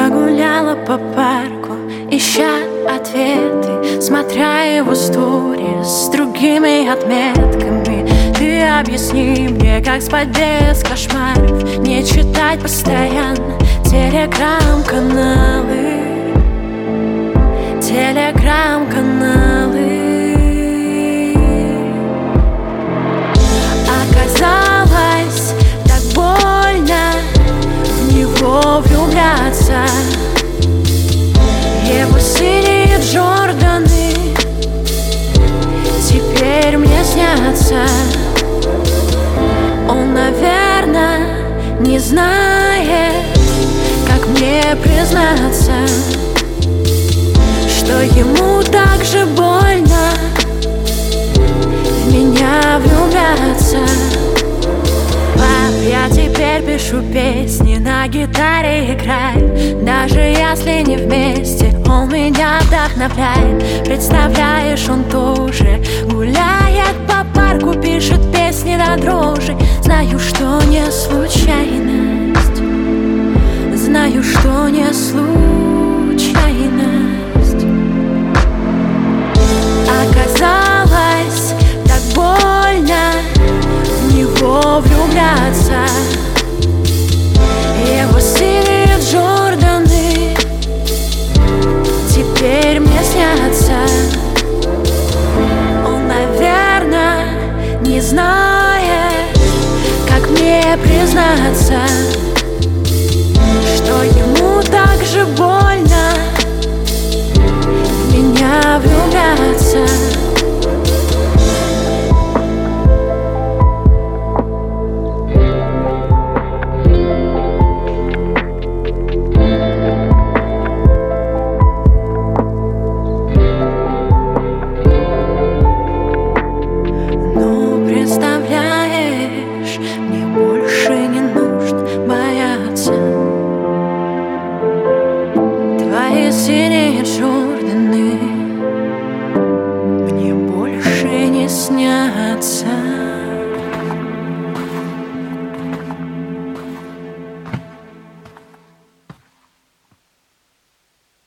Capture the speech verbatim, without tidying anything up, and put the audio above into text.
гуляла по парку, ища ответы, смотря его сторис с другими отметками. Ты объясни мне, как спать без кошмаров, не читать постоянно телеграм-каналы, телеграм-каналы. Оказалось, так больно в него влюбляться. Его синие Джорданы теперь мне снятся. Он, наверное, не знает, как мне признаться, что ему так же больно в меня влюбляться. Пап, я теперь пишу песни, на гитаре играю, даже если не вместе, он меня вдохновляет. Представляешь, он тоже гуляет по парку, пишет песни до дрожи. Знаю, что не случайность, знаю, что не случайность. Оказалось, так больно в него влюбляться. Его синие Джорданы теперь мне снятся. Он, наверное, не знает, как мне признаться, что ему так же больно в меня влюбляться. Представляешь, мне больше не нужно бояться. Твои синие Джорданы мне больше не снятся.